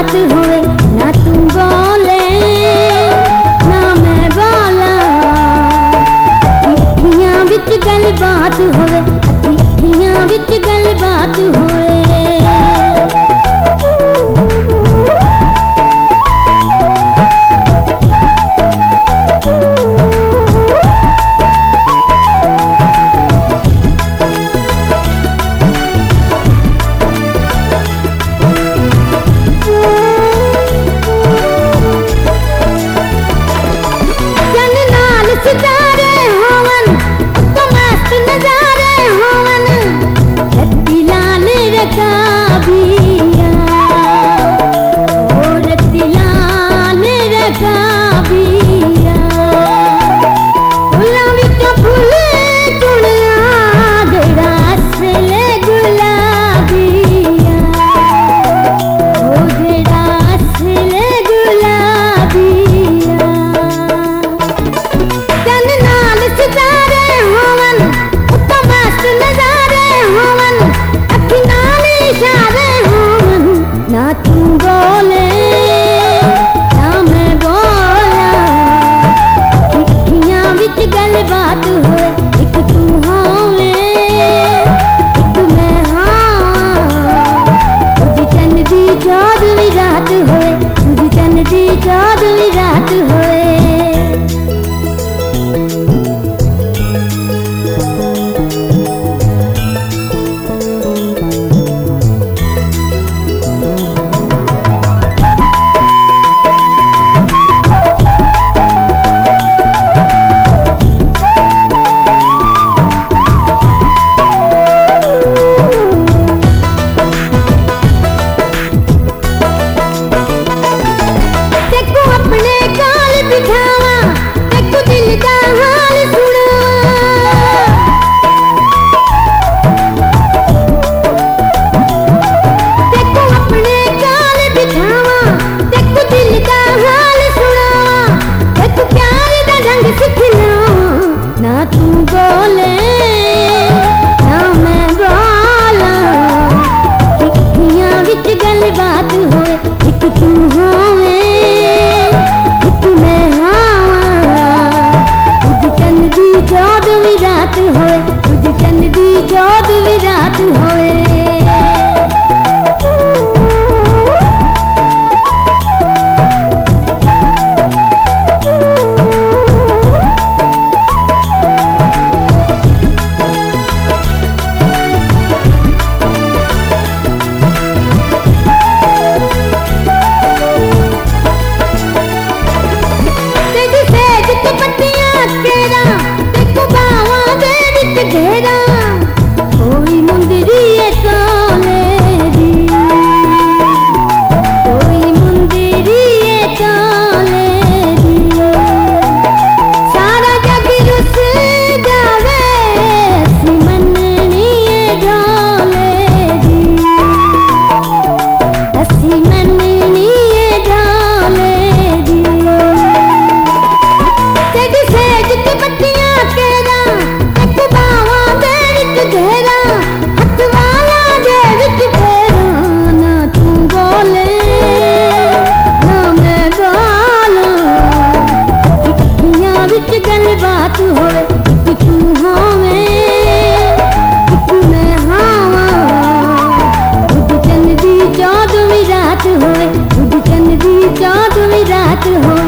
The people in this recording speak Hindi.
बात होए, ना तू बोले ना मैं बोला। अखियां विच गल बात होए, अखियां विच गल बात होए। सितारे होवन तो मस्त नजारे होवन, रत्ती लाल रकाबिया, ओ रत्ती लाल रकाबिया। फुल्लां विच फुल चुनिया जेड़ा असले गुलाबिया, ओ जेड़ा असले गुलाबिया। सितारे होवन तो मस्त नजारे होवन, अखी नाल इशारे होवन, ना तू बोले ना मैं बोला। अखियां विच गल बात होए, एक तू होवे एक मैं हां। तुझ चन दी चौदहवीं रात होए, तुझ चन दी चौदहवीं रात होए। ना तू बोले ना मैं बोला, अखियां विच गल बात होए, एक तू होवे एक मैं हां। तुझ चन दी चौदहवीं रात होए, तुझ चन दी चौदहवीं रात होए। घेरा कोई मुंदरी काले दी, कोई मुंदरी काले दी। सारा जग रुस जावे सी मननी ढोले दी, असी मननी ढोले दी। तेरी सेज ते पत्तियां केरा घेरा हथ वाला दे विच फेरा, ना तू बोले ना मैं बोला। अखियां विच गल बात होए, एक तू होवे एक मैं हां। तुझ चन दी चौदहवीं रात होए, तुझ चन दी चौदहवीं रात होए।